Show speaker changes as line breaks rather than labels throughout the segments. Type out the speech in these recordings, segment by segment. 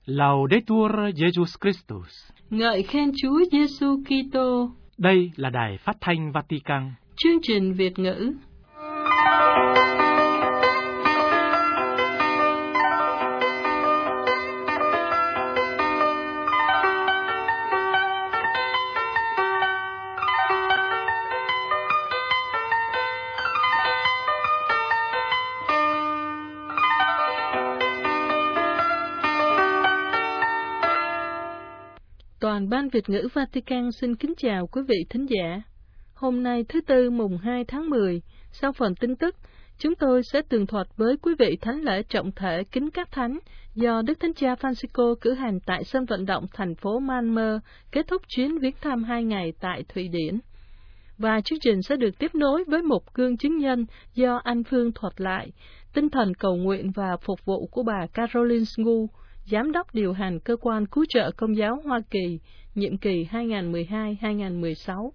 Laudetur Jesus Christus.
Ngợi khen Chúa Giêsu Kitô.
Đây là Đài Phát thanh Vatican.
Chương trình Việt ngữ. Toàn ban Việt ngữ Vatican xin kính chào quý vị thính giả. Hôm nay thứ Tư mùng 2 tháng 10, sau phần tin tức, chúng tôi sẽ tường thuật với quý vị thánh lễ trọng thể kính các thánh do Đức Thánh Cha Francisco cử hành tại sân vận động thành phố Malmö, kết thúc chuyến viếng thăm 2 ngày tại Thụy Điển. Và chương trình sẽ được tiếp nối với một gương chứng nhân do Anh Phương thuật lại, tinh thần cầu nguyện và phục vụ của bà Caroline Ngu, Giám đốc điều hành Cơ quan Cứu trợ Công giáo Hoa Kỳ, nhiệm kỳ 2012-2016.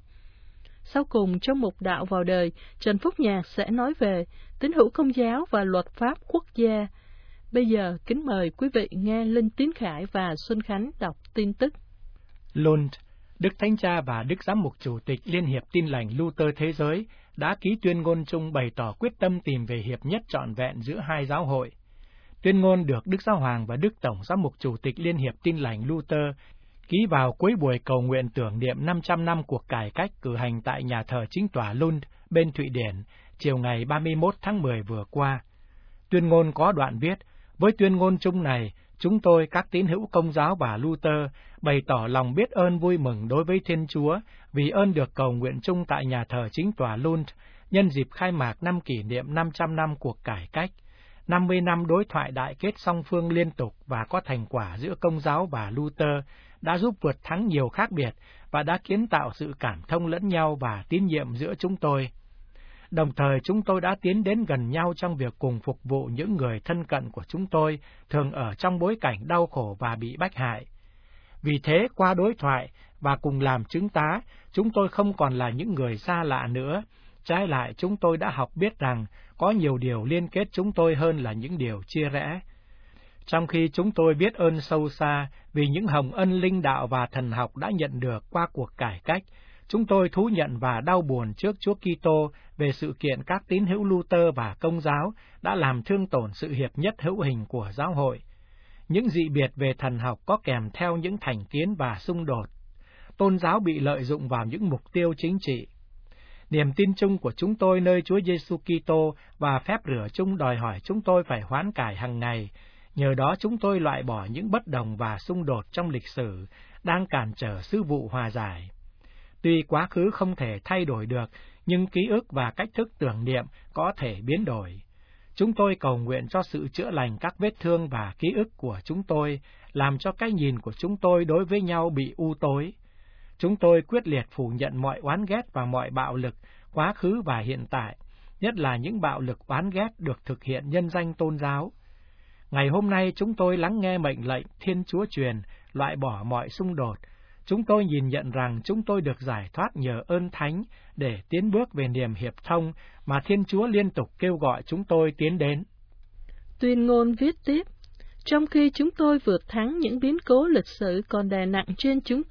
Sau cùng, trong mục Đạo vào đời, Trần Phúc Nhạc sẽ nói về tín hữu Công giáo và luật pháp quốc gia. Bây giờ, kính mời quý vị nghe Linh Tiến Khải và Xuân Khánh đọc tin tức.
Lund, Đức Thánh Cha và Đức Giám mục Chủ tịch Liên hiệp Tin lành Luther Thế giới đã ký tuyên ngôn chung bày tỏ quyết tâm tìm về hiệp nhất trọn vẹn giữa hai giáo hội. Tuyên ngôn được Đức Giáo Hoàng và Đức Tổng Giám mục Chủ tịch Liên hiệp Tin lành Luther ký vào cuối buổi cầu nguyện tưởng niệm 500 năm cuộc cải cách cử hành tại nhà thờ chính tòa Lund bên Thụy Điển, chiều ngày 31 tháng 10 vừa qua. Tuyên ngôn có đoạn viết, với tuyên ngôn chung này, chúng tôi, các tín hữu Công giáo và Luther, bày tỏ lòng biết ơn vui mừng đối với Thiên Chúa vì ơn được cầu nguyện chung tại nhà thờ chính tòa Lund nhân dịp khai mạc năm kỷ niệm 500 năm cuộc cải cách. 50 năm đối thoại đại kết song phương liên tục và có thành quả giữa Công giáo và Luther đã giúp vượt thắng nhiều khác biệt và đã kiến tạo sự cảm thông lẫn nhau và tín nhiệm giữa chúng tôi. Đồng thời chúng tôi đã tiến đến gần nhau trong việc cùng phục vụ những người thân cận của chúng tôi thường ở trong bối cảnh đau khổ và bị bách hại. Vì thế, qua đối thoại và cùng làm chứng tá, chúng tôi không còn là những người xa lạ nữa. Trái lại, chúng tôi đã học biết rằng có nhiều điều liên kết chúng tôi hơn là những điều chia rẽ. Trong khi chúng tôi biết ơn sâu xa vì những hồng ân linh đạo và thần học đã nhận được qua cuộc cải cách, chúng tôi thú nhận và đau buồn trước Chúa Kitô về sự kiện các tín hữu Luther và Công giáo đã làm thương tổn sự hiệp nhất hữu hình của giáo hội. Những dị biệt về thần học có kèm theo những thành kiến và xung đột. Tôn giáo bị lợi dụng vào những mục tiêu chính trị. Niềm tin chung của chúng tôi nơi Chúa Giêsu Kitô và phép rửa chung đòi hỏi chúng tôi phải hoán cải hàng ngày. Nhờ đó chúng tôi loại bỏ những bất đồng và xung đột trong lịch sử đang cản trở sứ vụ hòa giải. Tuy quá khứ không thể thay đổi được, nhưng ký ức và cách thức tưởng niệm có thể biến đổi. Chúng tôi cầu nguyện cho sự chữa lành các vết thương và ký ức của chúng tôi, làm cho cái nhìn của chúng tôi đối với nhau bị u tối. Chúng tôi quyết liệt phủ nhận mọi oán ghét và mọi bạo lực, quá khứ và hiện tại, nhất là những bạo lực oán ghét được thực hiện nhân danh tôn giáo. Ngày hôm nay chúng tôi lắng nghe mệnh lệnh Thiên Chúa truyền, loại bỏ mọi xung đột. Chúng tôi nhìn nhận rằng chúng tôi được giải thoát nhờ ơn thánh để tiến bước về niềm hiệp thông mà Thiên Chúa liên tục kêu gọi chúng tôi tiến đến.
Tuyên ngôn viết tiếp, trong khi chúng tôi vượt thắng những biến cố lịch sử còn đè nặng trên chúng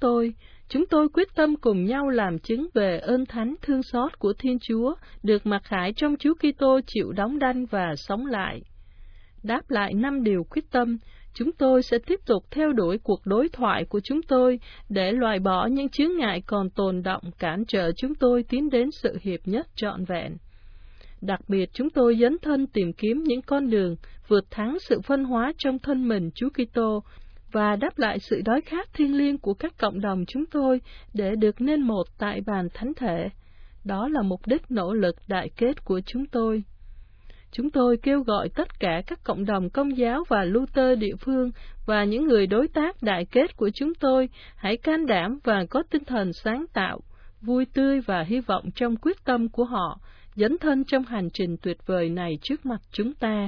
tôi quyết tâm cùng nhau làm chứng về ơn thánh thương xót của Thiên Chúa được mặc khải trong Chúa Kitô chịu đóng đanh và sống lại. Đáp lại 5 điều quyết tâm, chúng tôi sẽ tiếp tục theo đuổi cuộc đối thoại của chúng tôi để loại bỏ những chướng ngại còn tồn đọng cản trở chúng tôi tiến đến sự hiệp nhất trọn vẹn. Đặc biệt, chúng tôi dấn thân tìm kiếm những con đường vượt thắng sự phân hóa trong thân mình Chúa Kitô và đáp lại sự đói khát thiêng liêng của các cộng đồng chúng tôi để được nên một tại bàn thánh thể. Đó là mục đích nỗ lực đại kết của chúng tôi. Chúng tôi kêu gọi tất cả các cộng đồng Công giáo và Luther địa phương và những người đối tác đại kết của chúng tôi hãy can đảm và có tinh thần sáng tạo, vui tươi và hy vọng trong quyết tâm của họ, dấn thân trong hành trình tuyệt vời này trước mặt chúng ta.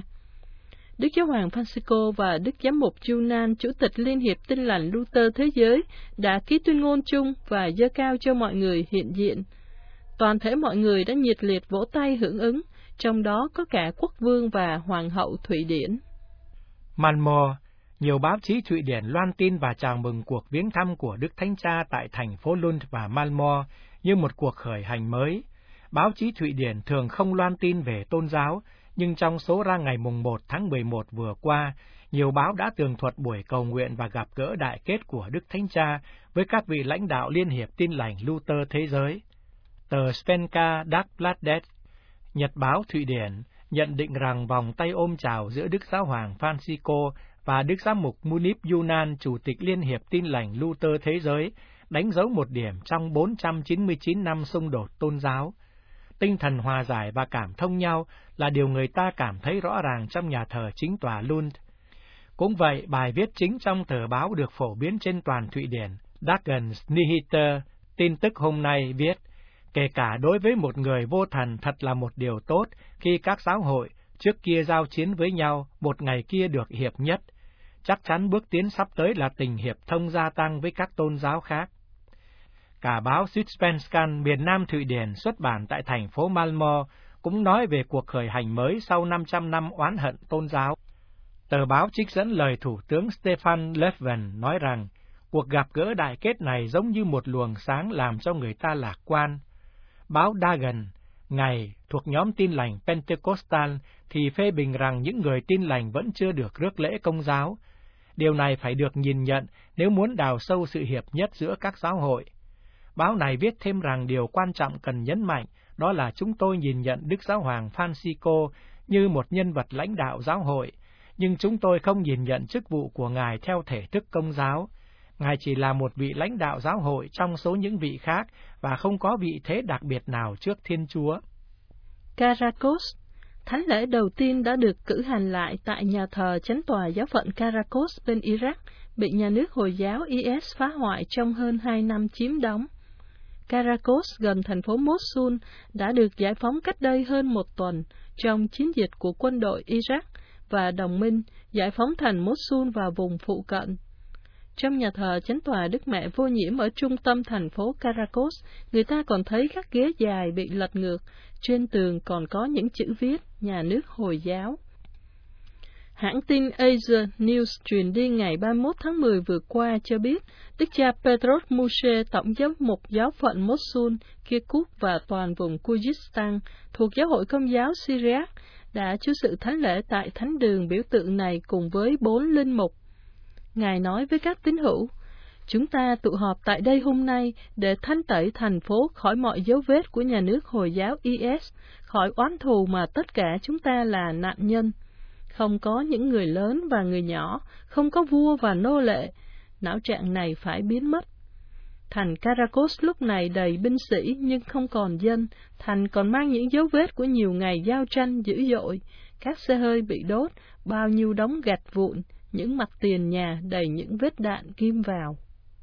Đức Giáo hoàng Francisco và Đức Giám mục Junan, Chủ tịch Liên hiệp Tin lành Luther Thế giới, đã ký tuyên ngôn chung và dơ cao cho mọi người hiện diện. Toàn thể mọi người đã nhiệt liệt vỗ tay hưởng ứng, trong đó có cả quốc vương và hoàng hậu Thụy Điển.
Malmö, Nhiều báo chí Thụy Điển loan tin và chào mừng cuộc viếng thăm của Đức Thánh Cha tại thành phố Lund và Malmö như một cuộc khởi hành mới. Báo chí Thụy Điển thường không loan tin về tôn giáo, nhưng trong số ra ngày mùng 1 tháng 11 vừa qua, nhiều báo đã tường thuật buổi cầu nguyện và gặp gỡ đại kết của Đức Thánh Cha với các vị lãnh đạo Liên hiệp Tin lành Luther thế giới. Tờ Svenska Dagbladet, nhật báo Thụy Điển, nhận định rằng vòng tay ôm chào giữa Đức Giáo hoàng Francisco và Đức Giám mục Munib Yunan, Chủ tịch Liên hiệp Tin lành Luther thế giới, đánh dấu một điểm trong 499 năm xung đột tôn giáo. Tinh thần hòa giải và cảm thông nhau là điều người ta cảm thấy rõ ràng trong nhà thờ chính tòa Lund. Cũng vậy, bài viết chính trong tờ báo được phổ biến trên toàn Thụy Điển, Dagens Nyheter, tin tức hôm nay viết, kể cả đối với một người vô thần thật là một điều tốt khi các giáo hội trước kia giao chiến với nhau, một ngày kia được hiệp nhất. Chắc chắn bước tiến sắp tới là tình hiệp thông gia tăng với các tôn giáo khác. Cả báo Sydsvenskan miền Nam Thụy Điển xuất bản tại thành phố Malmö cũng nói về cuộc khởi hành mới sau 500 năm oán hận tôn giáo. Tờ báo trích dẫn lời Thủ tướng Stefan Löfven nói rằng, cuộc gặp gỡ đại kết này giống như một luồng sáng làm cho người ta lạc quan. Báo Dagen, ngày thuộc nhóm tin lành Pentecostal, thì phê bình rằng những người tin lành vẫn chưa được rước lễ công giáo. Điều này phải được nhìn nhận nếu muốn đào sâu sự hiệp nhất giữa các giáo hội. Báo này viết thêm rằng điều quan trọng cần nhấn mạnh đó là chúng tôi nhìn nhận Đức Giáo hoàng Francisco như một nhân vật lãnh đạo giáo hội, nhưng chúng tôi không nhìn nhận chức vụ của Ngài theo thể thức công giáo. Ngài chỉ là một vị lãnh đạo giáo hội trong số những vị khác và không có vị thế đặc biệt nào trước Thiên Chúa.
Caracas, thánh lễ đầu tiên đã được cử hành lại tại nhà thờ chánh tòa giáo phận Caracas bên Iraq, bị nhà nước Hồi giáo IS phá hoại trong hơn 2 năm chiếm đóng. Caracas gần thành phố Mosul đã được giải phóng cách đây hơn 1 tuần trong chiến dịch của quân đội Iraq và đồng minh giải phóng thành Mosul và vùng phụ cận. Trong nhà thờ chánh tòa Đức Mẹ Vô Nhiễm ở trung tâm thành phố Caracas, người ta còn thấy các ghế dài bị lật ngược, trên tường còn có những chữ viết nhà nước Hồi giáo. Hãng tin Asia News truyền đi ngày 31 tháng 10 vừa qua cho biết, Đức cha Petros Moshe, tổng giám mục giáo phận Mosul, Kirkuk và toàn vùng Kurdistan thuộc Giáo hội Công giáo Syriac, đã chủ sự thánh lễ tại thánh đường biểu tượng này cùng với 4 linh mục. Ngài nói với các tín hữu, chúng ta tụ họp tại đây hôm nay để thanh tẩy thành phố khỏi mọi dấu vết của nhà nước Hồi giáo IS, khỏi oán thù mà tất cả chúng ta là nạn nhân. Không có những người lớn và người nhỏ, không có vua và nô lệ, não trạng này phải biến mất. Thành Caracas lúc này đầy binh sĩ nhưng không còn dân, thành còn mang những dấu vết của nhiều ngày giao tranh dữ dội, các xe hơi bị đốt, bao nhiêu đống gạch vụn, những mặt tiền nhà đầy những vết đạn ghim vào.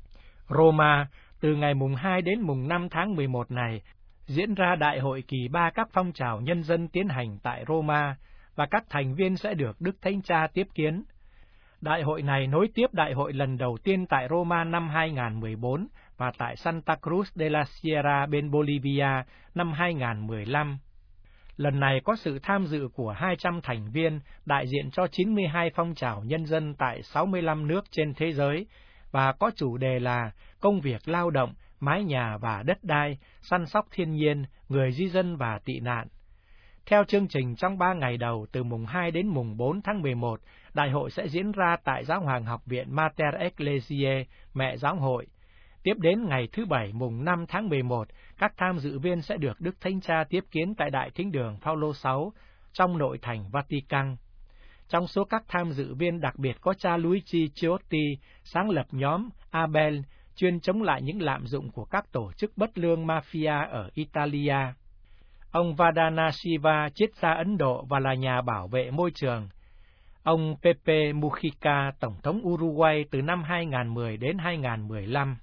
Roma, từ ngày mùng 2 đến mùng 5 tháng 11 này, diễn ra đại hội kỳ 3 các phong trào nhân dân tiến hành tại Roma, và các thành viên sẽ được Đức Thánh Cha tiếp kiến. Đại hội này nối tiếp đại hội lần đầu tiên tại Roma năm 2014 và tại Santa Cruz de la Sierra bên Bolivia năm 2015. Lần này có sự tham dự của 200 thành viên đại diện cho 92 phong trào nhân dân tại 65 nước trên thế giới và có chủ đề là công việc lao động, mái nhà và đất đai, săn sóc thiên nhiên, người di dân và tị nạn. Theo chương trình trong 3 ngày đầu từ mùng 2 đến mùng 4 tháng 11, đại hội sẽ diễn ra tại Giáo hoàng học viện Mater Ecclesiae, Mẹ Giáo hội. Tiếp đến ngày thứ Bảy mùng 5 tháng 11, các tham dự viên sẽ được Đức Thánh Cha tiếp kiến tại Đại Thính đường Phaolô 6 trong nội thành Vatican. Trong số các tham dự viên đặc biệt có cha Luigi Ciotti, sáng lập nhóm Abel, chuyên chống lại những lạm dụng của các tổ chức bất lương mafia ở Italia. Ông Vandana Shiva, triết gia Ấn Độ và là nhà bảo vệ môi trường. Ông Pepe Mujica, Tổng thống Uruguay từ năm 2010 đến 2015.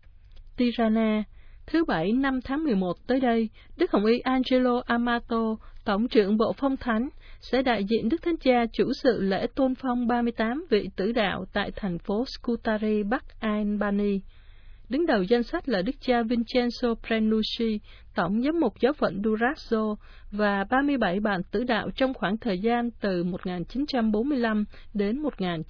Tirana, thứ Bảy 5 tháng 11 tới đây, Đức Hồng y Angelo Amato, Tổng trưởng Bộ Phong Thánh, sẽ đại diện Đức Thánh Cha chủ sự lễ tôn phong 38 vị tử đạo tại thành phố Scutari, Bắc Albany. Đứng đầu danh sách là Đức cha Vincenzo Prenucci, tổng giám mục giáo phận Durazzo, và 37 bạn tử đạo trong khoảng thời gian từ 1945 đến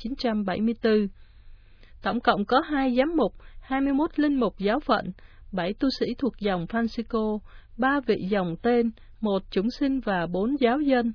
1974. Tổng cộng có 2 giám mục, 21 linh mục giáo phận, 7 tu sĩ thuộc dòng Francisco, 3 vị dòng tên, 1 chúng sinh và 4 giáo dân.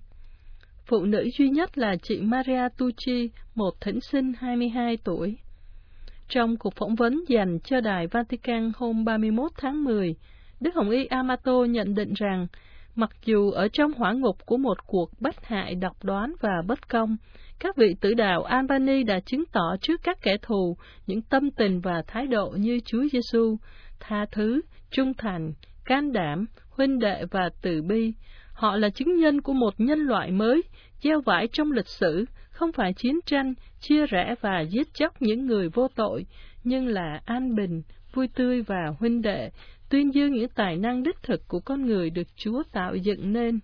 Phụ nữ duy nhất là chị Maria Tucci, một thỉnh sinh 22 tuổi. Trong cuộc phỏng vấn dành cho Đài Vatican hôm 31 tháng 10, Đức Hồng Y Amato nhận định rằng, mặc dù ở trong hỏa ngục của một cuộc bách hại độc đoán và bất công, các vị tử đạo Albany đã chứng tỏ trước các kẻ thù những tâm tình và thái độ như Chúa Giêsu, tha thứ, trung thành, can đảm, huynh đệ và từ bi. Họ là chứng nhân của một nhân loại mới, gieo vãi trong lịch sử, không phải chiến tranh, chia rẽ và giết chóc những người vô tội, nhưng là an bình, vui tươi và huynh đệ, tuyên dương những tài năng đích thực của con người được Chúa tạo dựng nên.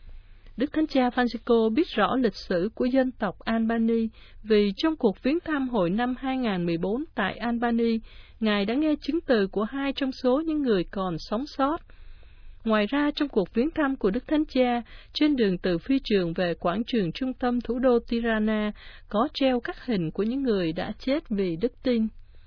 Đức Thánh Cha Francisco biết rõ lịch sử của dân tộc Albany vì trong cuộc viếng thăm hồi năm 2014 tại Albany, Ngài đã nghe chứng từ của 2 trong số những người còn sống sót. Ngoài ra, trong cuộc viếng thăm của Đức Thánh Cha, trên đường từ phi trường về quảng trường trung tâm thủ đô Tirana, có treo các hình của những người đã chết vì đức tin.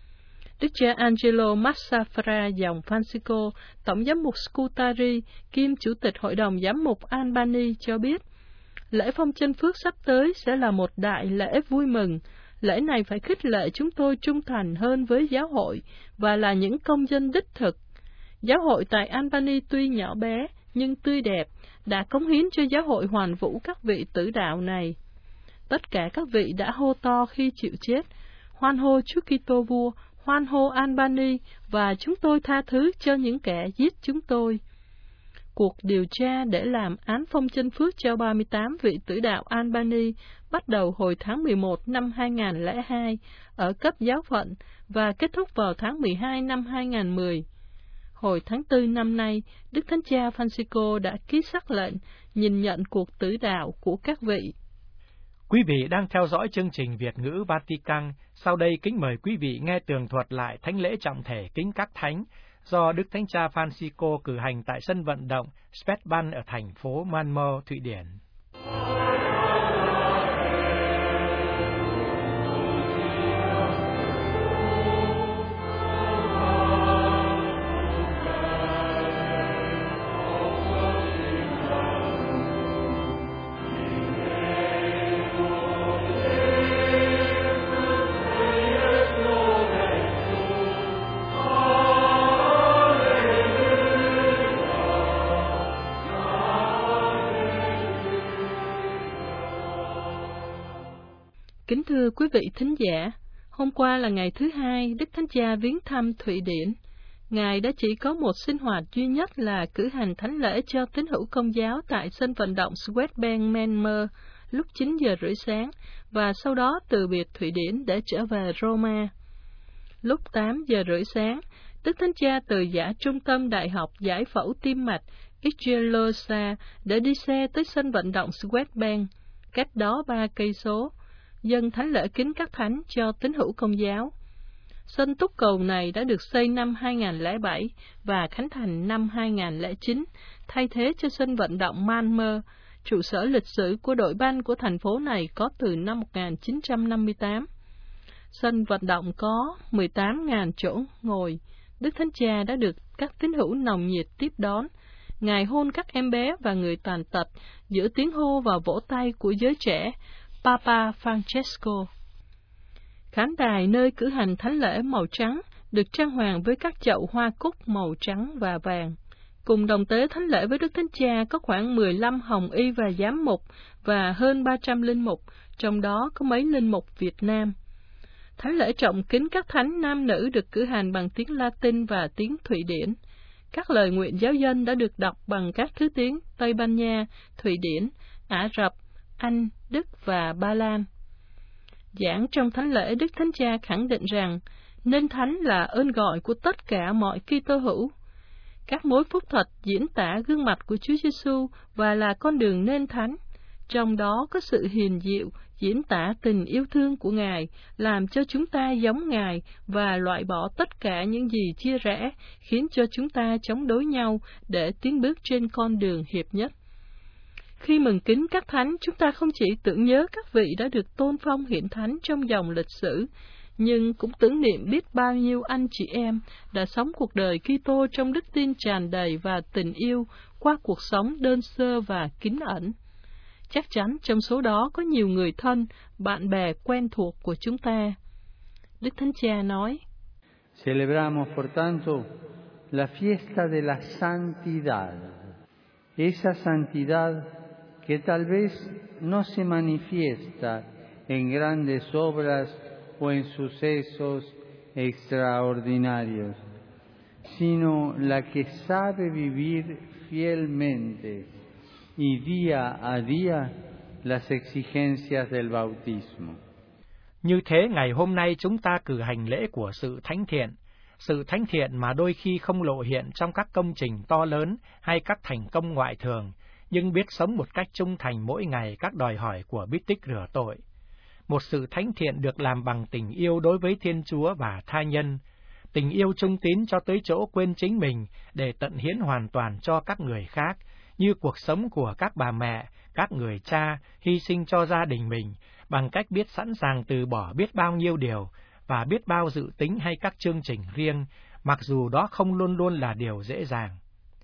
Đức cha Angelo Massafra dòng Francisco, tổng giám mục Scutari, kiêm chủ tịch hội đồng giám mục Albany cho biết, lễ phong chân phước sắp tới sẽ là một đại lễ vui mừng. Lễ này phải khích lệ chúng tôi trung thành hơn với giáo hội và là những công dân đích thực. Giáo hội tại Albany tuy nhỏ bé nhưng tươi đẹp, đã cống hiến cho giáo hội hoàn vũ các vị tử đạo này. Tất cả các vị đã hô to khi chịu chết, hoan hô Chúa Kitô vua, hoan hô Albany, và chúng tôi tha thứ cho những kẻ giết chúng tôi. Cuộc điều tra để làm án phong chân phước cho 38 vị tử đạo Albany bắt đầu hồi tháng 11 năm 2002 ở cấp giáo phận và kết thúc vào tháng 12 năm 2010. Hồi tháng 4 năm nay, Đức Thánh Cha Francisco đã ký sắc lệnh nhìn nhận cuộc tử đạo của các vị.
Quý vị đang theo dõi chương trình Việt ngữ Vatican. Sau đây kính mời quý vị nghe tường thuật lại thánh lễ trọng thể kính các thánh do Đức Thánh Cha Francisco cử hành tại sân vận động Spetban ở thành phố Malmö, Thụy Điển.
Kính thưa quý vị thính giả, hôm qua là ngày thứ hai Đức Thánh Cha viếng thăm Thụy Điển. Ngài đã chỉ có một sinh hoạt duy nhất là cử hành thánh lễ cho tín hữu Công giáo tại sân vận động Swedbank Malmö lúc 9 giờ rưỡi sáng, và sau đó từ biệt Thụy Điển để trở về Roma. Lúc 8 giờ rưỡi sáng, Đức Thánh Cha từ giã trung tâm Đại học Giải phẫu tim mạch Igellosa để đi xe tới sân vận động Swedbank, cách đó 3 cây số, dâng thánh lễ kính các thánh cho tín hữu Công giáo. Sân túc cầu này đã được xây năm 2007 và khánh thành năm 2009, thay thế cho sân vận động Malmö, trụ sở lịch sử của đội banh của thành phố này có từ năm 1958. Sân vận động có 18.000 chỗ ngồi. Đức Thánh Cha đã được các tín hữu nồng nhiệt tiếp đón. Ngài hôn các em bé và người tàn tật giữa tiếng hô và vỗ tay của giới trẻ, Papa Francesco. Khán đài nơi cử hành thánh lễ màu trắng được trang hoàng với các chậu hoa cúc màu trắng và vàng. Cùng đồng tế thánh lễ với Đức Thánh Cha có khoảng 15 hồng y và giám mục và hơn 300 linh mục, trong đó có mấy linh mục Việt Nam. Thánh lễ trọng kính các thánh nam nữ được cử hành bằng tiếng Latin và tiếng Thụy Điển. Các lời nguyện giáo dân đã được đọc bằng các thứ tiếng Tây Ban Nha, Thụy Điển, Ả Rập, Anh, Đức và Ba Lan. Giảng trong thánh lễ, Đức Thánh Cha khẳng định rằng nên thánh là ơn gọi của tất cả mọi Kitô hữu. Các mối phúc thuật diễn tả gương mặt của Chúa Giêsu và là con đường nên thánh, trong đó có sự hiền diệu, diễn tả tình yêu thương của Ngài, làm cho chúng ta giống Ngài và loại bỏ tất cả những gì chia rẽ, khiến cho chúng ta chống đối nhau để tiến bước trên con đường hiệp nhất. Khi mừng kính các thánh, chúng ta không chỉ tưởng nhớ các vị đã được tôn phong hiển thánh trong dòng lịch sử, nhưng cũng tưởng niệm biết bao nhiêu anh chị em đã sống cuộc đời Kitô trong đức tin tràn đầy và tình yêu qua cuộc sống đơn sơ và kín ẩn. Chắc chắn trong số đó có nhiều người thân, bạn bè quen thuộc của chúng ta. Đức Thánh Cha nói:
Celebramos por tanto la fiesta de la santidad. Esa santidad que tal vez no se manifiesta en grandes obras o en sucesos extraordinarios, sino la que sabe vivir fielmente y día a día las exigencias del bautismo.
Như thế, ngày hôm nay chúng ta cử hành lễ của sự thánh thiện mà đôi khi không lộ hiện trong các công trình to lớn hay các thành công ngoại thường, nhưng biết sống một cách trung thành mỗi ngày các đòi hỏi của bí tích rửa tội. Một sự thánh thiện được làm bằng tình yêu đối với Thiên Chúa và tha nhân, tình yêu trung tín cho tới chỗ quên chính mình để tận hiến hoàn toàn cho các người khác, như cuộc sống của các bà mẹ, các người cha hy sinh cho gia đình mình bằng cách biết sẵn sàng từ bỏ biết bao nhiêu điều và biết bao dự tính hay các chương trình riêng, mặc dù đó không luôn luôn là điều dễ dàng.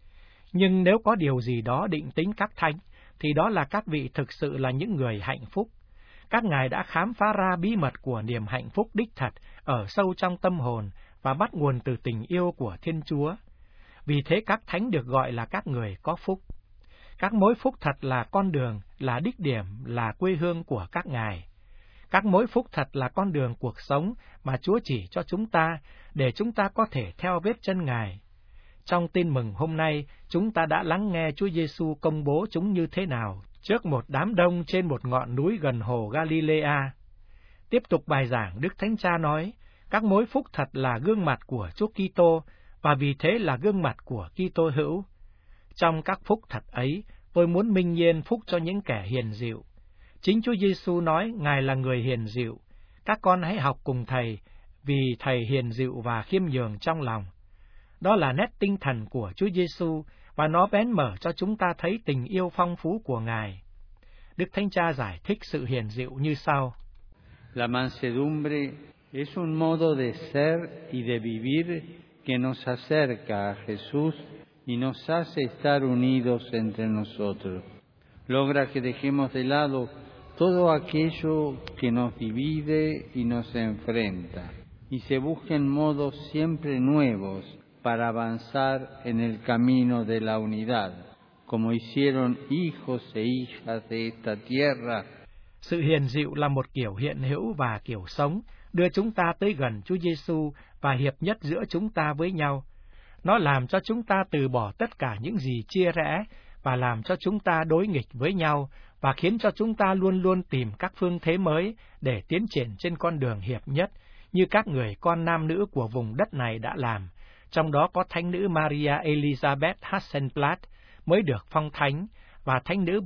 Nhưng nếu có điều gì đó định tính các thánh, thì đó là các vị thực sự là những người hạnh phúc. Các ngài đã khám phá ra bí mật của niềm hạnh phúc đích thật ở sâu trong tâm hồn và bắt nguồn từ tình yêu của Thiên Chúa. Vì thế các thánh được gọi là các người có phúc. Các mối phúc thật là con đường, là đích điểm, là quê hương của các ngài. Các mối phúc thật là con đường cuộc sống mà Chúa chỉ cho chúng ta, để chúng ta có thể theo vết chân Ngài. Trong tin mừng hôm nay, chúng ta đã lắng nghe Chúa Giêsu công bố chúng như thế nào trước một đám đông trên một ngọn núi gần hồ Galilea. Tiếp tục bài giảng, Đức Thánh Cha nói, các mối phúc thật là gương mặt của Chúa Kitô, và vì thế là gương mặt của Kitô hữu. Trong các phúc thật ấy, tôi muốn minh nhiên phúc cho những kẻ hiền dịu. Chính Chúa Giêsu nói Ngài là người hiền dịu. Các con hãy học cùng Thầy, vì Thầy hiền dịu và khiêm nhường trong lòng. Đó là nét tinh thần của Chúa Giêsu, và nó bén mở cho chúng ta thấy tình yêu phong phú của Ngài. Đức Thánh Cha giải thích sự hiền dịu như sau:
La mansedumbre es un modo de ser y de vivir que nos acerca a Jesús y nos hace estar unidos entre nosotros. Logra que dejemos de lado todo aquello que nos divide y nos enfrenta, y se busquen modos siempre nuevos para avanzar en el camino de la unidad, como hicieron hijos e hijas de esta tierra.
Sự hiền dịu là một kiểu hiện hữu và kiểu sống, đưa chúng ta tới gần Chúa Giêsu và hiệp nhất giữa chúng ta với nhau. Nó làm cho chúng ta từ bỏ tất cả những gì chia rẽ và làm cho chúng ta đối nghịch với nhau, và khiến cho chúng ta luôn luôn tìm các phương thế mới để tiến triển trên con đường hiệp nhất, như các người con nam nữ của vùng đất này đã làm. Trong đó có thánh nữ Maria Elizabeth Hasselblad mới được phong thánh, và thánh nữ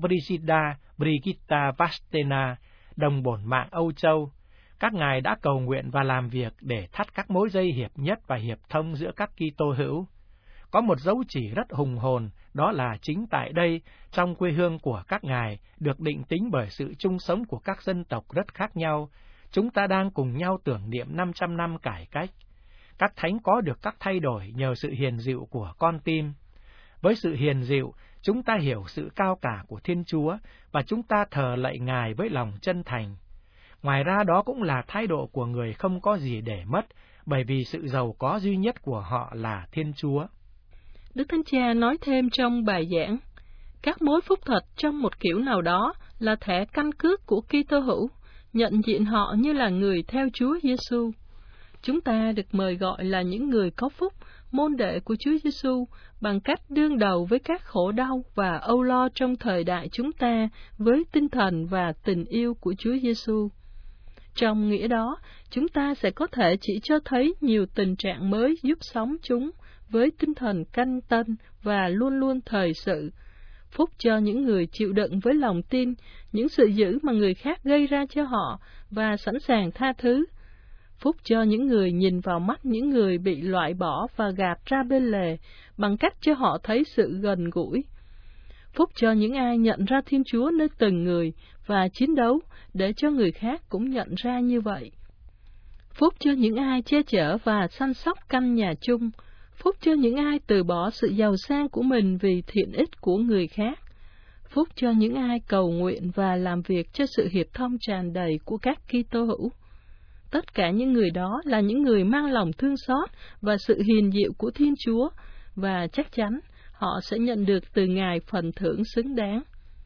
Brigitta Vastena, đồng bổn mạng Âu Châu. Các ngài đã cầu nguyện và làm việc để thắt các mối dây hiệp nhất và hiệp thông giữa các Kitô hữu. Có một dấu chỉ rất hùng hồn, đó là chính tại đây, trong quê hương của các ngài, được định tính bởi sự chung sống của các dân tộc rất khác nhau, chúng ta đang cùng nhau tưởng niệm 500 năm cải cách. Các thánh có được các thay đổi nhờ sự hiền dịu của con tim. Với sự hiền dịu, chúng ta hiểu sự cao cả của Thiên Chúa, và chúng ta thờ lạy Ngài với lòng chân thành. Ngoài ra đó cũng là thái độ của người không có gì để mất, bởi vì sự giàu có duy nhất của họ là Thiên Chúa.
Đức Thánh Cha nói thêm trong bài giảng, các mối phúc thật trong một kiểu nào đó là thẻ căn cước của Kitô hữu, nhận diện họ như là người theo Chúa Giêsu. Chúng ta được mời gọi là những người có phúc, môn đệ của Chúa Giêsu, bằng cách đương đầu với các khổ đau và âu lo trong thời đại chúng ta với tinh thần và tình yêu của Chúa Giêsu. Trong nghĩa đó, chúng ta sẽ có thể chỉ cho thấy nhiều tình trạng mới giúp sống chúng với tinh thần canh tân và luôn luôn thời sự, Phúc cho những người chịu đựng với lòng tin những sự dữ mà người khác gây ra cho họ và sẵn sàng tha thứ. Phúc cho những người nhìn vào mắt những người bị loại bỏ và gạt ra bên lề bằng cách cho họ thấy sự gần gũi. Phúc cho những ai nhận ra Thiên Chúa nơi từng người và chiến đấu để cho người khác cũng nhận ra như vậy. Phúc cho những ai che chở và săn sóc căn nhà chung. Phúc cho những ai từ bỏ sự giàu sang của mình vì thiện ích của người khác. Phúc cho những ai cầu nguyện và làm việc cho sự hiệp thông tràn đầy của các Kitô hữu. Tất cả những người đó là những người mang lòng thương xót và sự hiền diệu của Thiên Chúa, và chắc chắn họ sẽ nhận được từ Ngài phần thưởng xứng đáng.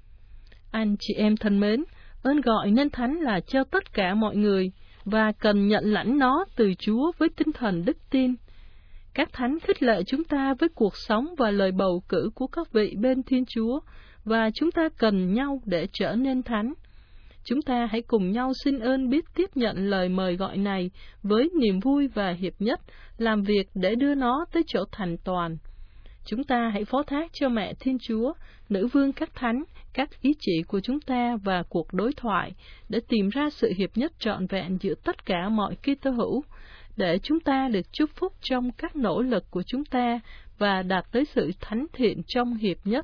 Anh chị em thân mến, ơn gọi nên thánh là cho tất cả mọi người, và cần nhận lãnh nó từ Chúa với tinh thần đức tin. Các thánh khích lệ chúng ta với cuộc sống và lời bầu cử của các vị bên Thiên Chúa, và chúng ta cần nhau để trở nên thánh. Chúng ta hãy cùng nhau xin ơn biết tiếp nhận lời mời gọi này với niềm vui và hiệp nhất, làm việc để đưa nó tới chỗ thành toàn. Chúng ta hãy phó thác cho Mẹ Thiên Chúa, Nữ Vương các Thánh, các ý chỉ của chúng ta và cuộc đối thoại để tìm ra sự hiệp nhất trọn vẹn giữa tất cả mọi Kitô hữu, để chúng ta được chúc phúc trong các nỗ lực của chúng ta và đạt tới sự thánh thiện trong hiệp nhất.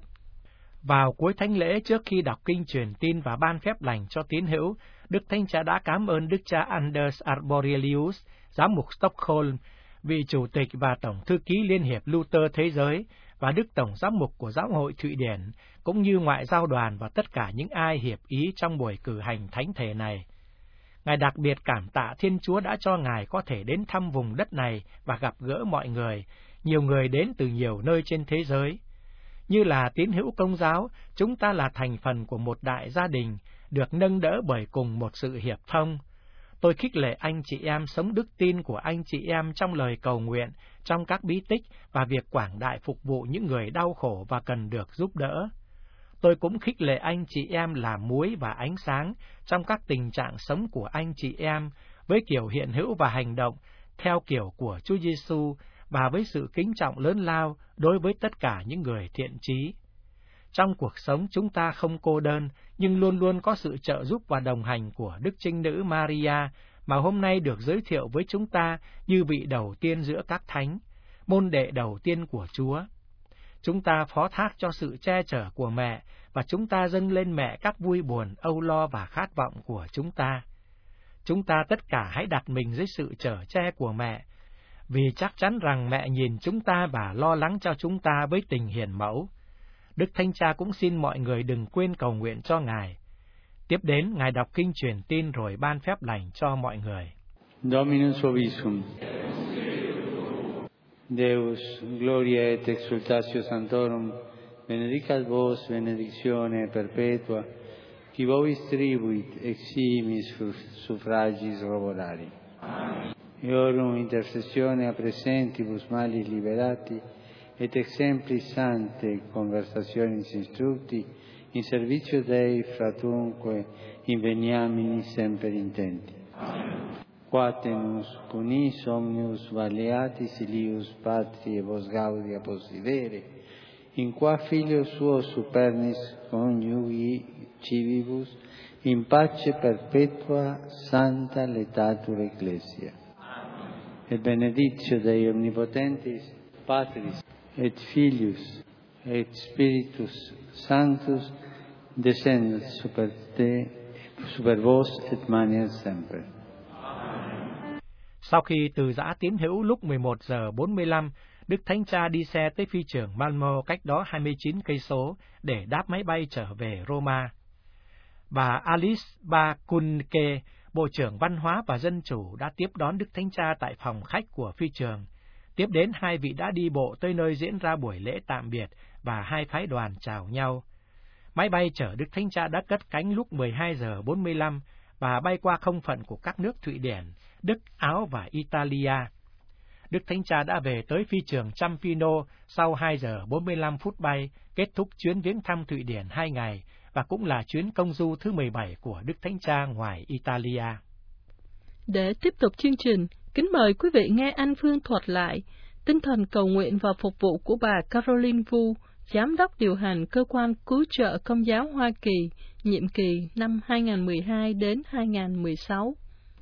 Vào cuối thánh lễ, trước khi đọc kinh truyền tin và ban phép lành cho tín hữu, Đức Thánh Cha đã cảm ơn Đức cha Anders Arborelius, giám mục Stockholm, vị chủ tịch và tổng thư ký Liên hiệp Luther Thế giới, và Đức Tổng giám mục của Giáo hội Thụy Điển, cũng như ngoại giao đoàn và tất cả những ai hiệp ý trong buổi cử hành thánh thể này. Ngài đặc biệt cảm tạ Thiên Chúa đã cho Ngài có thể đến thăm vùng đất này và gặp gỡ mọi người, nhiều người đến từ nhiều nơi trên thế giới. Như là tín hữu Công giáo, chúng ta là thành phần của một đại gia đình, được nâng đỡ bởi cùng một sự hiệp thông. Tôi khích lệ anh chị em sống đức tin của anh chị em trong lời cầu nguyện, trong các bí tích và việc quảng đại phục vụ những người đau khổ và cần được giúp đỡ. Tôi cũng khích lệ anh chị em là muối và ánh sáng trong các tình trạng sống của anh chị em, với kiểu hiện hữu và hành động theo kiểu của Chúa Giêsu và với sự kính trọng lớn lao đối với tất cả những người thiện chí. Trong cuộc sống chúng ta không cô đơn, nhưng luôn luôn có sự trợ giúp và đồng hành của Đức Trinh Nữ Maria, mà hôm nay được giới thiệu với chúng ta như vị đầu tiên giữa các thánh, môn đệ đầu tiên của Chúa. Chúng ta phó thác cho sự che chở của mẹ, và chúng ta dâng lên mẹ các vui buồn, âu lo và khát vọng của chúng ta. Chúng ta tất cả hãy đặt mình dưới sự chở che của mẹ, vì chắc chắn rằng mẹ nhìn chúng ta và lo lắng cho chúng ta với tình hiền mẫu. Đức Thánh Cha cũng xin mọi người đừng quên cầu nguyện cho Ngài. Tiếp đến, Ngài đọc kinh truyền tin rồi ban phép lành cho mọi người.
Dominus vobiscum. Deus, gloria et exultatio sanctorum, benedicat vos benedictione perpetua, qui vobis tribuit eximis suffragis robolari. Iorum intercessione a presentibus malis liberati, et exemplis sante conversationis instructi, in servitio Dei fratunque inveniamini semper intenti. Quatenus cunis omnius valeatis ilius patrie vos gaudia possidere, in qua Filio suo supernis coniugi civibus, in pace perpetua santa letatur Ecclesia. Et benedictio Dei omnipotentis, Patris, et Filius, et Spiritus Sanctus, descendat super te, super vos et manet semper.
Sau khi từ giã tín hữu lúc 11 giờ 45, Đức Thánh Cha đi xe tới phi trường Malmö cách đó 29 cây số để đáp máy bay trở về Roma. Bà Alice Bakunke, Bộ trưởng Văn hóa và Dân chủ, đã tiếp đón Đức Thánh Cha tại phòng khách của phi trường. Tiếp đến, hai vị đã đi bộ tới nơi diễn ra buổi lễ tạm biệt và hai phái đoàn chào nhau. Máy bay chở Đức Thánh Cha đã cất cánh lúc 12 giờ 45 và bay qua không phận của các nước Thụy Điển, Đức, Áo và Italia. Đức Thánh Cha đã về tới phi trường Ciampino sau 2 giờ 45 phút bay, kết thúc chuyến viếng thăm Thụy Điển 2 ngày, và cũng là chuyến công du thứ 17 của Đức Thánh Cha ngoài Italia.
Để tiếp tục chương trình, kính mời quý vị nghe anh Phương thuật lại tinh thần cầu nguyện và phục vụ của bà Caroline Vu Giám đốc điều hành Cơ quan Cứu trợ Công giáo Hoa Kỳ, nhiệm kỳ năm 2012 đến 2016.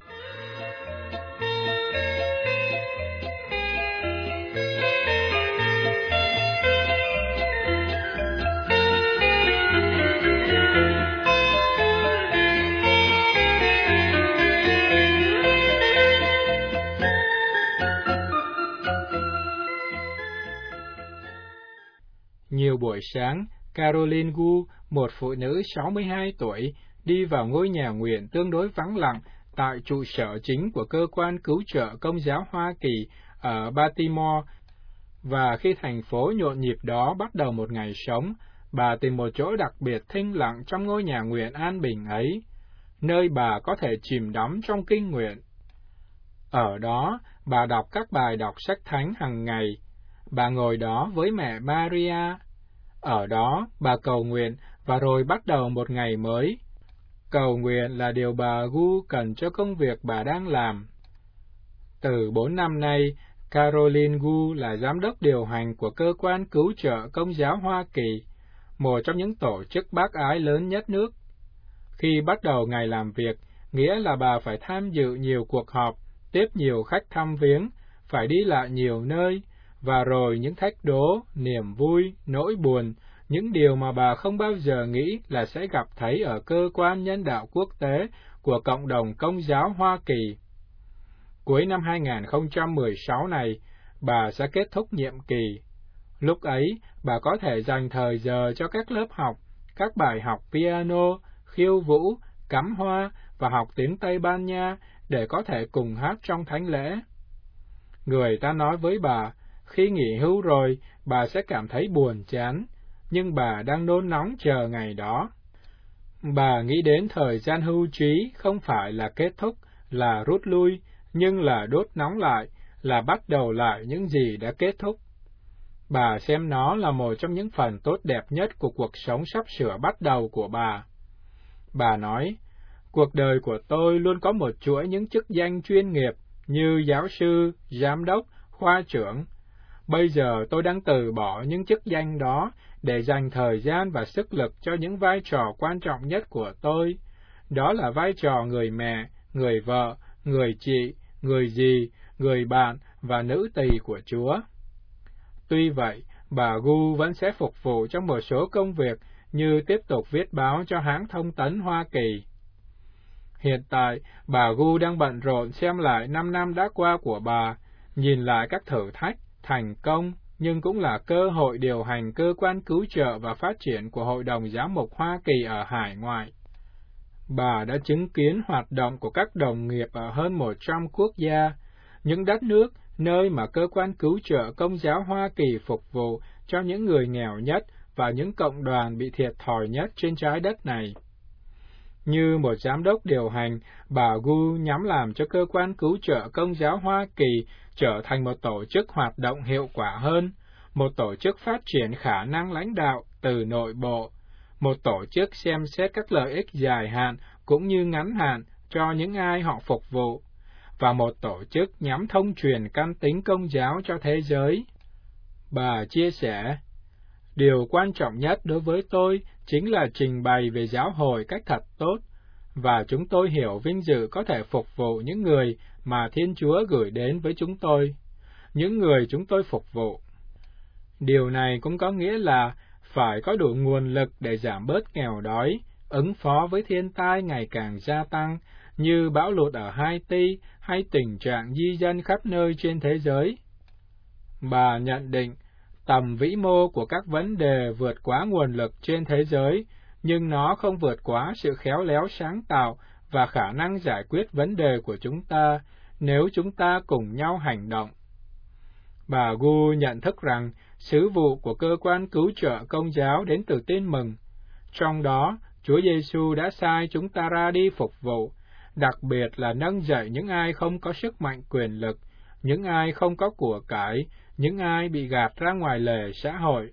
Nhiều buổi sáng, Caroline Gu, một phụ nữ 62 tuổi, đi vào ngôi nhà nguyện tương đối vắng lặng tại trụ sở chính của Cơ quan Cứu trợ Công giáo Hoa Kỳ ở Baltimore, và khi thành phố nhộn nhịp đó bắt đầu một ngày sống, bà tìm một chỗ đặc biệt thinh lặng trong ngôi nhà nguyện an bình ấy, nơi bà có thể chìm đắm trong kinh nguyện. Ở đó, bà đọc các bài đọc sách thánh hàng ngày. Bà ngồi đó với mẹ Maria. Ở đó, bà cầu nguyện và rồi bắt đầu một ngày mới. Cầu nguyện là điều bà Gu cần cho công việc bà đang làm. Từ 4 năm nay, Caroline Gu là giám đốc điều hành của Cơ quan Cứu trợ Công giáo Hoa Kỳ, một trong những tổ chức bác ái lớn nhất nước. Khi bắt đầu ngày làm việc, nghĩa là bà phải tham dự nhiều cuộc họp, tiếp nhiều khách thăm viếng, phải đi lại nhiều nơi, và rồi những thách đố, niềm vui, nỗi buồn, những điều mà bà không bao giờ nghĩ là sẽ gặp thấy ở cơ quan nhân đạo quốc tế của cộng đồng Công giáo Hoa Kỳ. Cuối năm 2016 này, bà sẽ kết thúc nhiệm kỳ. Lúc ấy, bà có thể dành thời giờ cho các lớp học, các bài học piano, khiêu vũ, cắm hoa và học tiếng Tây Ban Nha để có thể cùng hát trong thánh lễ. Người ta nói với bà, khi nghỉ hưu rồi, bà sẽ cảm thấy buồn chán, nhưng bà đang nôn nóng chờ ngày đó. Bà nghĩ đến thời gian hưu trí không phải là kết thúc, là rút lui, nhưng là đốt nóng lại, là bắt đầu lại những gì đã kết thúc. Bà xem nó là một trong những phần tốt đẹp nhất của cuộc sống sắp sửa bắt đầu của bà. Bà nói, cuộc đời của tôi luôn có một chuỗi những chức danh chuyên nghiệp như giáo sư, giám đốc, khoa trưởng. Bây giờ tôi đang từ bỏ những chức danh đó để dành thời gian và sức lực cho những vai trò quan trọng nhất của tôi. Đó là vai trò người mẹ, người vợ, người chị, người dì, người bạn và nữ tỳ của Chúa. Tuy vậy, bà Gu vẫn sẽ phục vụ trong một số công việc như tiếp tục viết báo cho hãng thông tấn Hoa Kỳ. Hiện tại, bà Gu đang bận rộn xem lại 5 năm đã qua của bà, nhìn lại các thử thách, thành công, nhưng cũng là cơ hội điều hành cơ quan cứu trợ và phát triển của Hội đồng Giám mục Hoa Kỳ ở hải ngoại. Bà đã chứng kiến hoạt động của các đồng nghiệp ở hơn 100 quốc gia, những đất nước nơi mà cơ quan cứu trợ Công giáo Hoa Kỳ phục vụ cho những người nghèo nhất và những cộng đoàn bị thiệt thòi nhất trên trái đất này. Như một giám đốc điều hành, bà Gu nhắm làm cho cơ quan cứu trợ Công giáo Hoa Kỳ trở thành một tổ chức hoạt động hiệu quả hơn, một tổ chức phát triển khả năng lãnh đạo từ nội bộ, một tổ chức xem xét các lợi ích dài hạn cũng như ngắn hạn cho những ai họ phục vụ, và một tổ chức nhắm thông truyền căn tính Công giáo cho thế giới. Bà chia sẻ, điều quan trọng nhất đối với tôi chính là trình bày về giáo hội cách thật tốt, và chúng tôi hiểu vinh dự có thể phục vụ những người mà Thiên Chúa gửi đến với chúng tôi, những người chúng tôi phục vụ. Điều này cũng có nghĩa là phải có đủ nguồn lực để giảm bớt nghèo đói, ứng phó với thiên tai ngày càng gia tăng, như bão lụt ở Haiti hay tình trạng di dân khắp nơi trên thế giới. Bà nhận định, tầm vĩ mô của các vấn đề vượt quá nguồn lực trên thế giới, nhưng nó không vượt quá sự khéo léo sáng tạo và khả năng giải quyết vấn đề của chúng ta nếu chúng ta cùng nhau hành động. Bà Gu nhận thức rằng sứ vụ của cơ quan cứu trợ Công giáo đến từ Tin Mừng. Trong đó, Chúa Giêsu đã sai chúng ta ra đi phục vụ, đặc biệt là nâng dậy những ai không có sức mạnh quyền lực, những ai không có của cải, những ai bị gạt ra ngoài lề xã hội.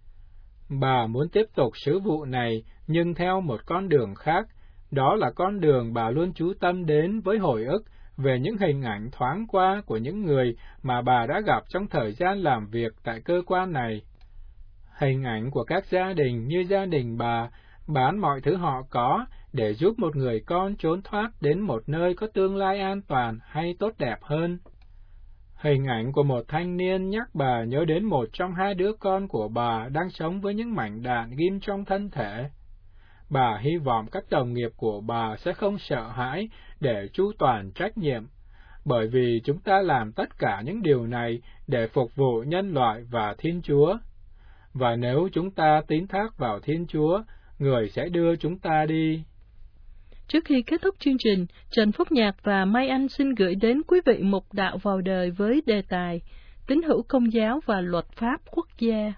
Bà muốn tiếp tục sứ vụ này, nhưng theo một con đường khác, đó là con đường bà luôn chú tâm đến với hồi ức về những hình ảnh thoáng qua của những người mà bà đã gặp trong thời gian làm việc tại cơ quan này.
Hình ảnh của các gia đình như gia đình bà bán mọi thứ họ có để giúp một người con trốn thoát đến một nơi có tương lai an toàn hay tốt đẹp hơn. Hình ảnh của một thanh niên nhắc bà nhớ đến một trong hai đứa con của bà đang sống với những mảnh đạn ghim trong thân thể. Bà hy vọng các đồng nghiệp của bà sẽ không sợ hãi để chu toàn trách nhiệm, bởi vì chúng ta làm tất cả những điều này để phục vụ nhân loại và Thiên Chúa. Và nếu chúng ta tín thác vào Thiên Chúa, Người sẽ đưa chúng ta đi.
Trước khi kết thúc chương trình, Trần Phúc Nhạc và Mai Anh xin gửi đến quý vị mục đạo vào đời với đề tài Tín hữu Công giáo và luật pháp quốc gia.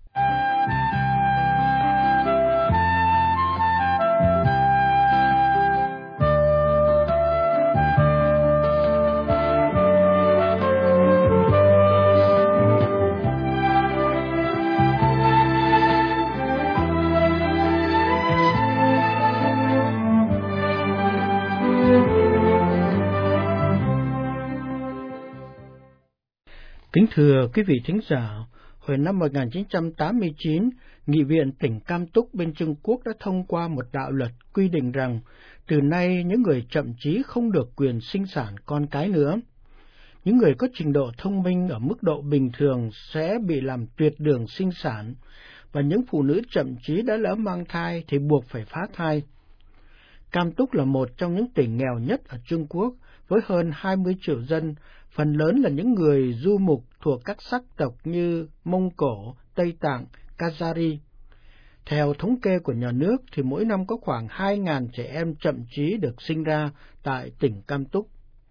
Kính thưa quý vị thính giả, hồi năm 1989, Nghị viện tỉnh Cam Túc bên Trung Quốc đã thông qua một đạo luật quy định rằng từ nay những người chậm chí không được quyền sinh sản con cái nữa. Những người có trình độ thông minh ở mức độ bình thường sẽ bị làm tuyệt đường sinh sản, và những phụ nữ chậm chí đã lỡ mang thai thì buộc phải phá thai. Cam Túc là một trong những tỉnh nghèo nhất ở Trung Quốc, với hơn 20 triệu dân, phần lớn là những người du mục thuộc các sắc tộc như Mông Cổ, Tây Tạng, Kazari. Theo thống kê của nhà nước thì mỗi năm có khoảng 2.000 trẻ em chậm chí được sinh ra tại tỉnh Cam Túc.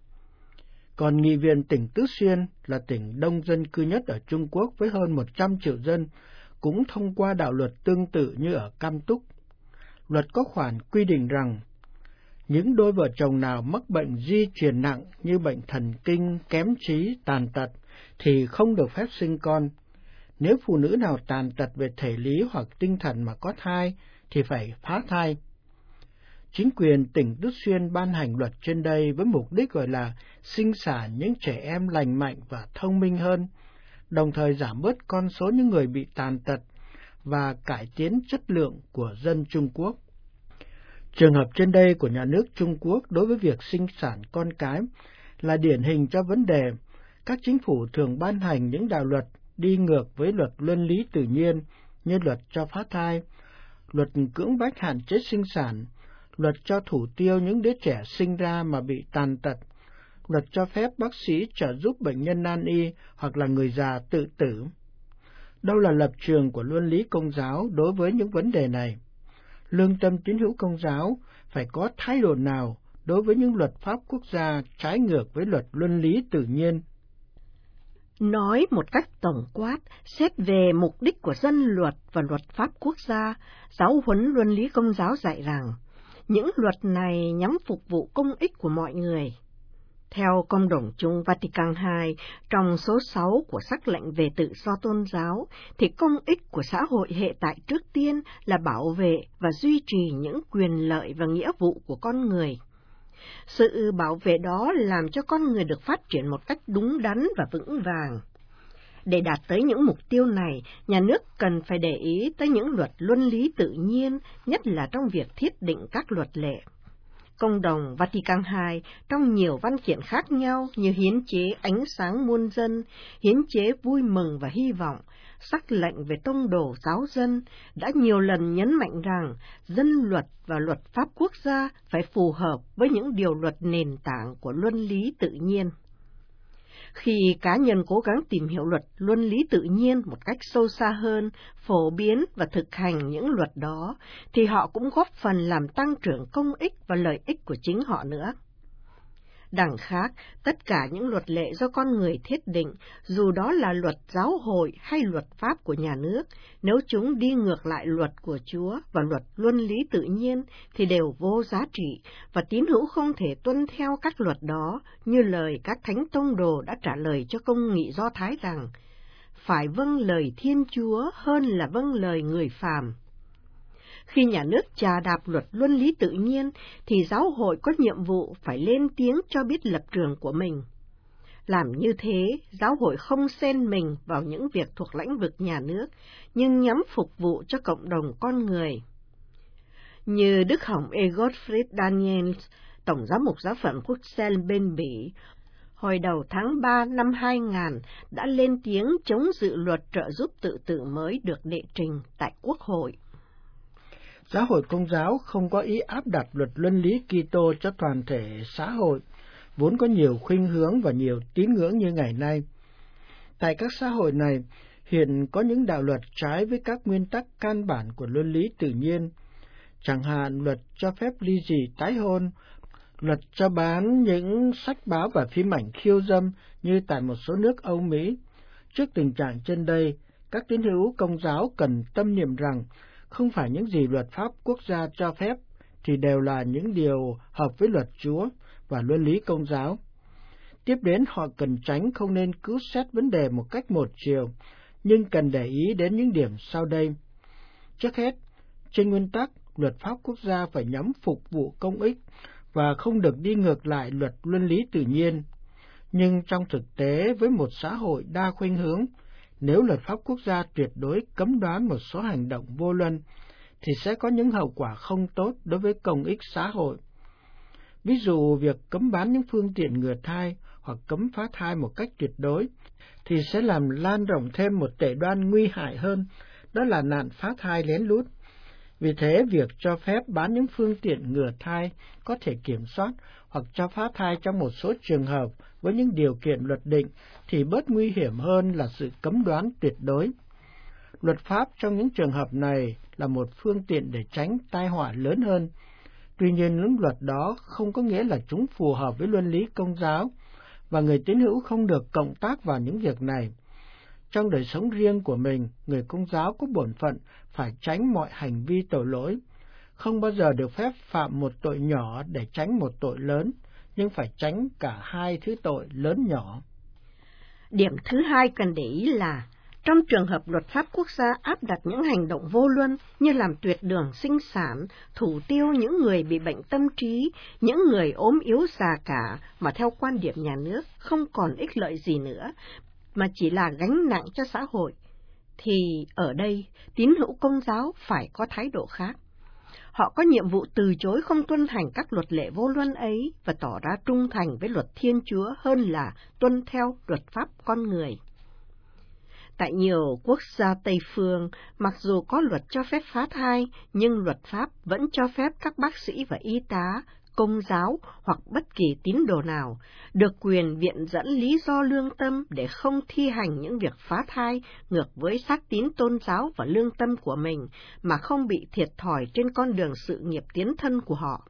Còn Nghị viện tỉnh Tứ Xuyên là tỉnh đông dân cư nhất ở Trung Quốc với hơn 100 triệu dân, cũng thông qua đạo luật tương tự như ở Cam Túc. Luật có khoản quy định rằng những đôi vợ chồng nào mắc bệnh di truyền nặng như bệnh thần kinh, kém trí, tàn tật thì không được phép sinh con. Nếu phụ nữ nào tàn tật về thể lý hoặc tinh thần mà có thai thì phải phá thai. Chính quyền tỉnh Tứ Xuyên ban hành luật trên đây với mục đích gọi là sinh sản những trẻ em lành mạnh và thông minh hơn, đồng thời giảm bớt con số những người bị tàn tật và cải tiến chất lượng của dân Trung Quốc. Trường hợp trên đây của nhà nước Trung Quốc đối với việc sinh sản con cái là điển hình cho vấn đề các chính phủ thường ban hành những đạo luật đi ngược với luật luân lý tự nhiên như luật cho phá thai, luật cưỡng bách hạn chế sinh sản, luật cho thủ tiêu những đứa trẻ sinh ra mà bị tàn tật, luật cho phép bác sĩ trợ giúp bệnh nhân nan y hoặc là người già tự tử. Đâu là lập trường của luân lý Công giáo đối với những vấn đề này? Lương tâm tín hữu Công giáo phải có thái độ nào đối với những luật pháp quốc gia trái ngược với luật luân lý tự nhiên?
Nói một cách tổng quát, xét về mục đích của dân luật và luật pháp quốc gia, giáo huấn luân lý Công giáo dạy rằng, những luật này nhằm phục vụ công ích của mọi người. Theo Công đồng chung Vatican II, trong số 6 của sắc lệnh về tự do tôn giáo, thì công ích của xã hội hệ tại trước tiên là bảo vệ và duy trì những quyền lợi và nghĩa vụ của con người. Sự bảo vệ đó làm cho con người được phát triển một cách đúng đắn và vững vàng. Để đạt tới những mục tiêu này, nhà nước cần phải để ý tới những luật luân lý tự nhiên, nhất là trong việc thiết định các luật lệ. Công đồng Vatican II trong nhiều văn kiện khác nhau như hiến chế ánh sáng muôn dân, hiến chế vui mừng và hy vọng, sắc lệnh về tông đồ giáo dân đã nhiều lần nhấn mạnh rằng dân luật và luật pháp quốc gia phải phù hợp với những điều luật nền tảng của luân lý tự nhiên. Khi cá nhân cố gắng tìm hiểu luật luân lý tự nhiên một cách sâu xa hơn, phổ biến và thực hành những luật đó, thì họ cũng góp phần làm tăng trưởng công ích và lợi ích của chính họ nữa. Đằng khác, tất cả những luật lệ do con người thiết định, dù đó là luật giáo hội hay luật pháp của nhà nước, nếu chúng đi ngược lại luật của Chúa và luật luân lý tự nhiên thì đều vô giá trị, và tín hữu không thể tuân theo các luật đó, như lời các thánh tông đồ đã trả lời cho công nghị Do Thái rằng, phải vâng lời Thiên Chúa hơn là vâng lời người phàm. Khi nhà nước chà đạp luật luân lý tự nhiên, thì giáo hội có nhiệm vụ phải lên tiếng cho biết lập trường của mình. Làm như thế, giáo hội không xen mình vào những việc thuộc lĩnh vực nhà nước, nhưng nhắm phục vụ cho cộng đồng con người. Như Đức Hồng E. Gottfried Daniels, Tổng giám mục giáo phận Bruxelles bên Bỉ, hồi đầu tháng 3 năm 2000 đã lên tiếng chống dự luật trợ giúp tự tử mới được đệ trình tại Quốc hội.
Giáo hội Công giáo không có ý áp đặt luật luân lý Kitô cho toàn thể xã hội, vốn có nhiều khuynh hướng và nhiều tín ngưỡng như ngày nay. Tại các xã hội này, hiện có những đạo luật trái với các nguyên tắc căn bản của luân lý tự nhiên, chẳng hạn luật cho phép ly dị tái hôn, luật cho bán những sách báo và phim ảnh khiêu dâm như tại một số nước Âu Mỹ. Trước tình trạng trên đây, các tín hữu Công giáo cần tâm niệm rằng không phải những gì luật pháp quốc gia cho phép thì đều là những điều hợp với luật Chúa và luân lý Công giáo. Tiếp đến, họ cần tránh không nên cứ xét vấn đề một cách một chiều, nhưng cần để ý đến những điểm sau đây. Trước hết, trên nguyên tắc, luật pháp quốc gia phải nhắm phục vụ công ích và không được đi ngược lại luật luân lý tự nhiên. Nhưng trong thực tế, với một xã hội đa khuynh hướng, nếu luật pháp quốc gia tuyệt đối cấm đoán một số hành động vô luân, thì sẽ có những hậu quả không tốt đối với công ích xã hội. Ví dụ, việc cấm bán những phương tiện ngừa thai hoặc cấm phá thai một cách tuyệt đối, thì sẽ làm lan rộng thêm một tệ đoan nguy hại hơn, đó là nạn phá thai lén lút. Vì thế, việc cho phép bán những phương tiện ngừa thai có thể kiểm soát hoặc cho phá thai trong một số trường hợp với những điều kiện luật định thì bớt nguy hiểm hơn là sự cấm đoán tuyệt đối. Luật pháp trong những trường hợp này là một phương tiện để tránh tai họa lớn hơn. Tuy nhiên, những luật đó không có nghĩa là chúng phù hợp với luân lý Công giáo, và người tín hữu không được cộng tác vào những việc này. Trong đời sống riêng của mình, người Công giáo có bổn phận phải tránh mọi hành vi tội lỗi, không bao giờ được phép phạm một tội nhỏ để tránh một tội lớn, nhưng phải tránh cả hai thứ tội lớn nhỏ.
Điểm thứ hai cần để ý là, trong trường hợp luật pháp quốc gia áp đặt những hành động vô luân như làm tuyệt đường sinh sản, thủ tiêu những người bị bệnh tâm trí, những người ốm yếu già cả mà theo quan điểm nhà nước không còn ích lợi gì nữa, mà chỉ là gánh nặng cho xã hội, thì ở đây tín hữu Công giáo phải có thái độ khác. Họ có nhiệm vụ từ chối không tuân hành các luật lệ vô luân ấy và tỏ ra trung thành với luật Thiên Chúa hơn là tuân theo luật pháp con người. Tại nhiều quốc gia Tây phương, mặc dù có luật cho phép phá thai, nhưng luật pháp vẫn cho phép các bác sĩ và y tá, Công giáo hoặc bất kỳ tín đồ nào được quyền viện dẫn lý do lương tâm để không thi hành những việc phá thai ngược với xác tín tôn giáo và lương tâm của mình mà không bị thiệt thòi trên con đường sự nghiệp tiến thân của họ.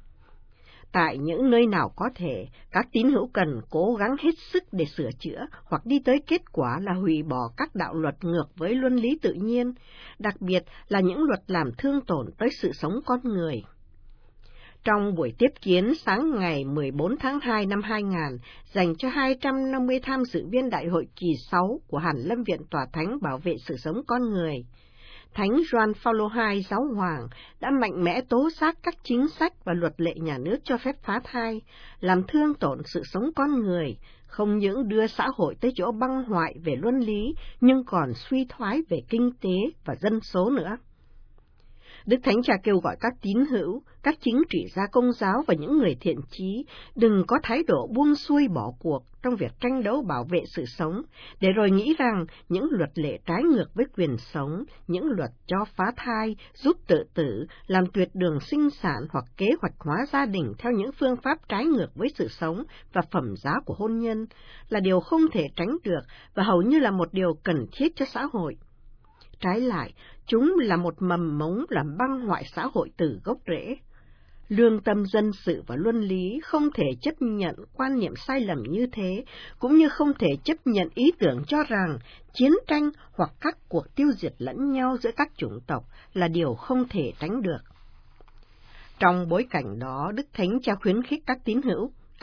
Tại những nơi nào có thể, các tín hữu cần cố gắng hết sức để sửa chữa hoặc đi tới kết quả là hủy bỏ các đạo luật ngược với luân lý tự nhiên, đặc biệt là những luật làm thương tổn tới sự sống con người. Trong buổi tiếp kiến sáng ngày 14 tháng 2 năm 2000, dành cho 250 tham dự viên Đại hội kỳ 6 của Hàn Lâm Viện Tòa Thánh bảo vệ sự sống con người, Thánh Gioan Phaolô II Giáo Hoàng đã mạnh mẽ tố giác các chính sách và luật lệ nhà nước cho phép phá thai, làm thương tổn sự sống con người, không những đưa xã hội tới chỗ băng hoại về luân lý, nhưng còn suy thoái về kinh tế và dân số nữa. Đức Thánh Cha kêu gọi các tín hữu, các chính trị gia Công giáo và những người thiện chí đừng có thái độ buông xuôi bỏ cuộc trong việc tranh đấu bảo vệ sự sống, để rồi nghĩ rằng những luật lệ trái ngược với quyền sống, những luật cho phá thai, giúp tự tử, làm tuyệt đường sinh sản hoặc kế hoạch hóa gia đình theo những phương pháp trái ngược với sự sống và phẩm giá của hôn nhân là điều không thể tránh được và hầu như là một điều cần thiết cho xã hội. Trái lại, chúng là một mầm mống làm băng hoại xã hội từ gốc rễ. Lương tâm dân sự và luân lý không thể chấp nhận quan niệm sai lầm như thế, cũng như không thể chấp nhận ý tưởng cho rằng chiến tranh hoặc các cuộc tiêu diệt lẫn nhau giữa các chủng tộc là điều không thể tránh được. Trong bối cảnh đó, Đức Thánh Cha khuyến khích các tín hữu,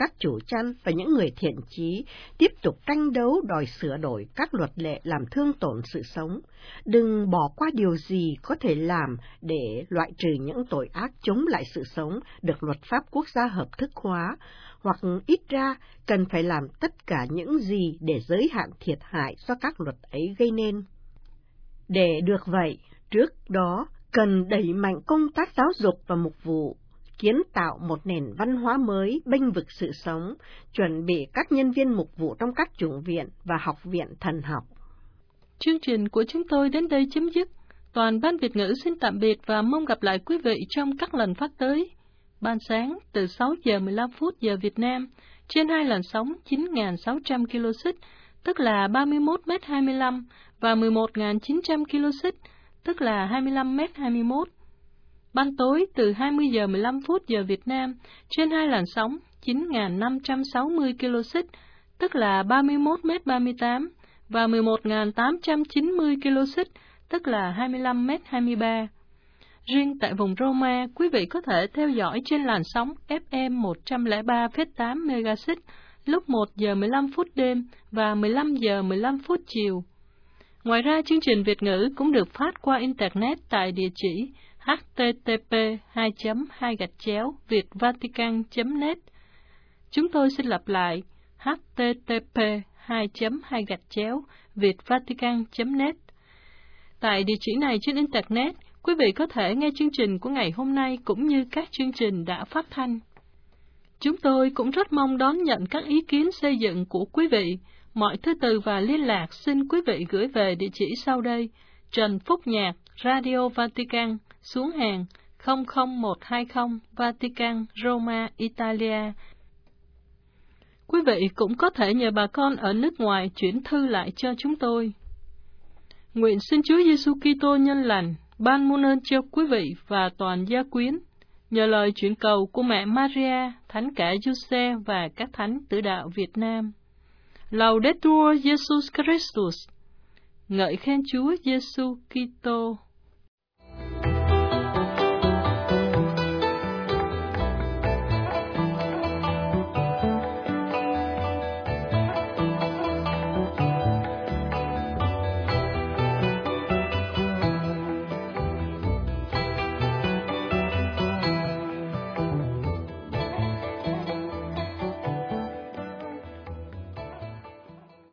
các chủ chăn và những người thiện chí tiếp tục tranh đấu đòi sửa đổi các luật lệ làm thương tổn sự sống. Đừng bỏ qua điều gì có thể làm để loại trừ những tội ác chống lại sự sống được luật pháp quốc gia hợp thức hóa, hoặc ít ra cần phải làm tất cả những gì để giới hạn thiệt hại do các luật ấy gây nên. Để được vậy, trước đó cần đẩy mạnh công tác giáo dục và mục vụ, kiến tạo một nền văn hóa mới bênh vực sự sống, chuẩn bị các nhân viên mục vụ trong các chủng viện và học viện thần học.
Chương trình của chúng tôi đến đây chấm dứt. Toàn ban Việt ngữ xin tạm biệt và mong gặp lại quý vị trong các lần phát tới. Ban sáng từ 6 giờ 15 phút giờ Việt Nam trên 2 làn sóng 9.600 kHz, tức là 31m25 và 11.900 kHz, tức là 25m21. Ban tối từ 20 giờ 15 phút giờ Việt Nam trên 2 làn sóng 9.560 kHz, tức là 31m38 và 11.890 kHz, tức là 25m23. Riêng tại vùng Roma, quý vị có thể theo dõi trên làn sóng FM 103,8 MHz lúc 1 giờ 15 phút đêm và 15 giờ 15 phút chiều. Ngoài ra, chương trình Việt ngữ cũng được phát qua Internet tại địa chỉ http://vietvatican.net. Chúng tôi xin lặp lại http://vietvatican.net. Tại địa chỉ này trên Internet, quý vị có thể nghe chương trình của ngày hôm nay cũng như các chương trình đã phát thanh. Chúng tôi cũng rất mong đón nhận các ý kiến xây dựng của quý vị. Mọi thư từ và liên lạc xin quý vị gửi về địa chỉ sau đây: Trần Phúc Nhạc, Radio Vatican, xuống hàng 00120 Vatican, Roma, Italia. Quý vị cũng có thể nhờ bà con ở nước ngoài chuyển thư lại cho chúng tôi. Nguyện xin Chúa Giêsu Kitô nhân lành ban muôn ơn cho quý vị và toàn gia quyến, nhờ lời chuyển cầu của mẹ Maria, Thánh cả Giuse và các thánh tử đạo Việt Nam. Laudetur Jesus Christus. Ngợi khen Chúa Giêsu Kitô.